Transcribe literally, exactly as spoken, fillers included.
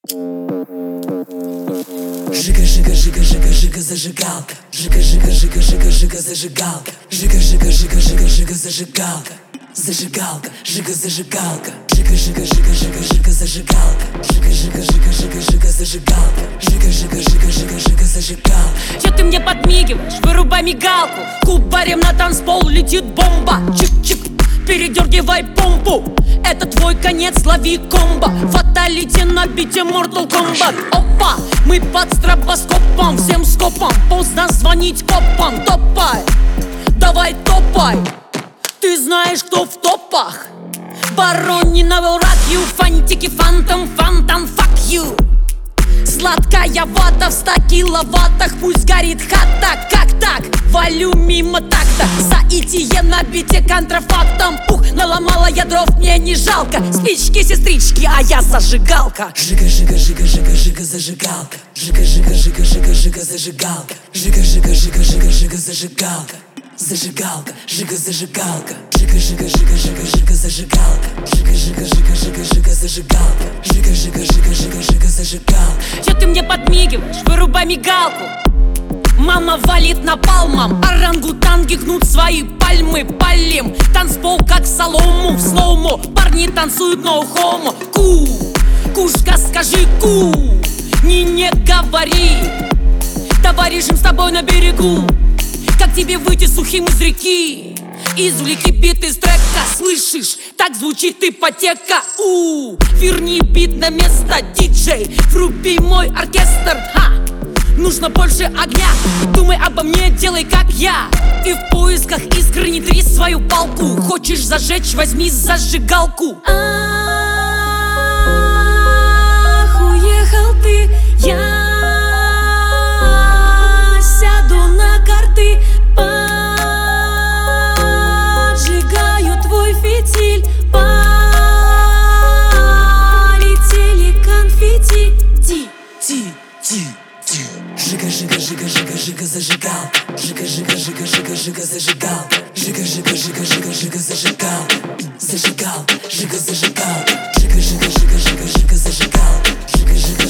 Жига, жига, жига, жига, жига, зажигалка. Жига, жига, жига, жига, жига, зажигалка. Жига, жига, жига, жига, жига, зажигалка. Зажигалка, жига, зажигалка. Жига, жига, жига, жига, жига, зажигалка. Жига, жига, жига, жига, жига, зажигалка. Жига, жига, жига, жига, жига, зажигалка. Чё ты мне подмигиваешь? Вырубай мигалку. Кубарем на танцпол летит бомба. Чик-чик, передергивай помпу. Это твой конец, лови комбо. Фаталити на бите Mortal Kombat. Опа, мы под стробоскопом. Всем скопом, поздно звонить копам. Топай, давай топай. Ты знаешь, кто в топах? Боронина will rock you. Фантики, фантом, фантом, fuck you. Сладкая вата в ста киловаттах. Пусть горит хата, как так? Валю мимо такта. Соитие на бите контрафактом. Ух, наломала я дров, мне не жалко. Спички, сестрички, а я зажигалка. Жига, жига, жига, жига, жига, зажигалка. Жига, жига, жига, жига, жига, зажигалка. Жига, жига, жига, жига, жига, зажигалка. Зажигалка, жига, зажигалка. Жига, жига, жига, жига, жига, зажигалка. Жига, жига, жига, жига, жига, зажигалка. Жига, жига, жига, жига, жига, зажигалка. Чё ты мне подмигиваешь? Вырубай мигалку. Мама валит напалмом. Орангутанги гнут свои пальмы. Палим танцпол как солому. В слоумо парни танцуют ноу хомо. Ку, кушка, скажи ку. Не, не говори. Товарищем с тобой на берегу. Как тебе выйти сухим из реки? Извлеки бит из трека, слышишь? Так звучит ипотека. У, верни бит на место, диджей. Вруби мой оркестр, ха. Нужно больше огня. Думай обо мне, делай как я. И в поисках искры не трись свою палку. Хочешь зажечь, возьми зажигалку. Ах, уехал ты, я сяду на карты. Поджигаю твой фитиль. Полетели конфетти. Ти, Ти, ти, ти. Жига, жига, жига, жига, жига, зажигалка. Жига, жига, жига, жига, жига, зажигалка. Жига, жига, жига, жига, жига, зажигалка. Зажигалка, жига, зажигалка. Жига, жига, жига, жига, жига, зажигалка. Жига, жига.